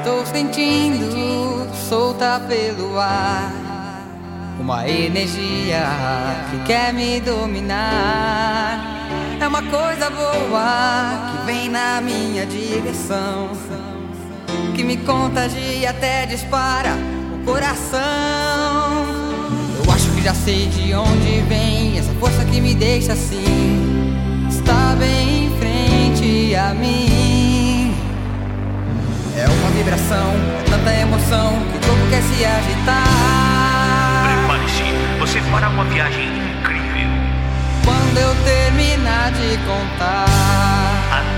Tô sentindo solta pelo ar uma energia que quer me dominar. É uma coisa boa que vem na minha direção, que me contagia até dispara o coração. Eu acho que já sei de onde vem essa força que me deixa assim, está bem em frente a mim. É uma vibração, é tanta emoção que o corpo quer se agitar. Prepare-se, você fará uma viagem incrível. Quando eu terminar de contar.